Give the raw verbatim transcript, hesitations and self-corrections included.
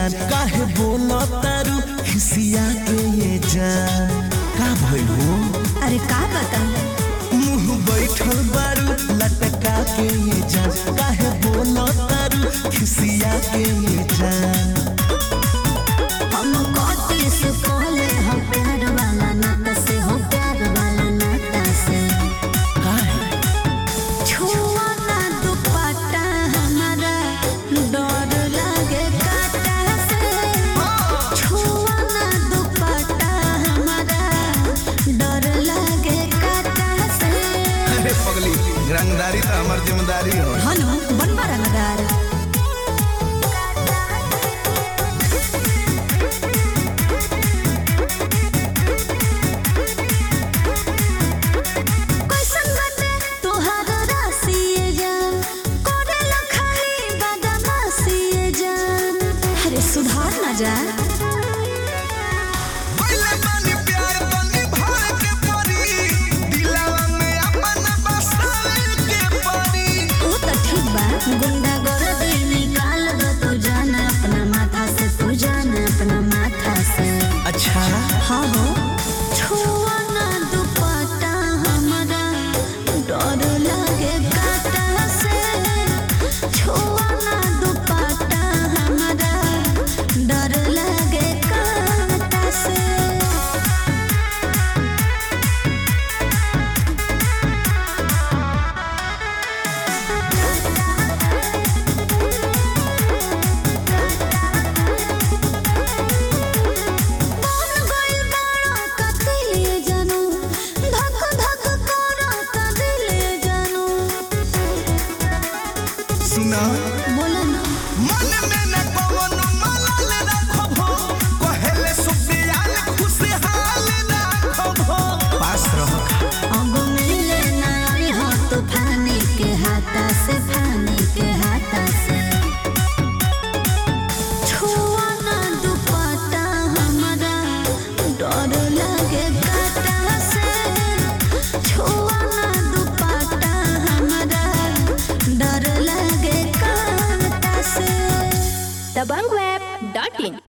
जान काहे बोलो तारू खिसिया के ये जान का भइल हो। अरे का बता मुंह बैठल बारू लटका के ये जान काहे बोलो तारू खिसिया के ये जान। हम कोती से पहले हम प्यार वाला नाता से हो प्यार वाला नाता से काहे छुआ ना दुपट्टा हमारा डर लागे काटा से छुआ ना दुपट्टा हमारा डर लागे काटा से। अरे पगली रंगदारी तो हमार जिम्मेदारी हो। हनु बनबा रंगदार सुधार ना जा पहले पानी प्यार पानी भर के परी दिलवा में अपन बसाए के परी। तू तो ठीक बा गुंडा गर्दी निकाल दो तू जाना अपना माथा से तू जाना अपना माथा से। अच्छा हाँ हो छुआ ना दुपट्टा हमारा डर लागे काटा से छुआ ना दुपट्टा हमारा डर लगे कांटा से। मन गइल बाड़ा कतिले जानू धक धक करा कतिले जानू। सुना बोला ना मन में न कौन मलाल रखबो कहेले सुखियाल खुशहाल रखबो पास रहो। अब मिले ना आई हो तूफानी के हाथा से फानी के हाथा से छुआ ना दुपट्टा हमारा डर लगे काटा से छुआ ना दुपट्टा हमारा डर लगे काटा से। दबंग वेब डॉट इन।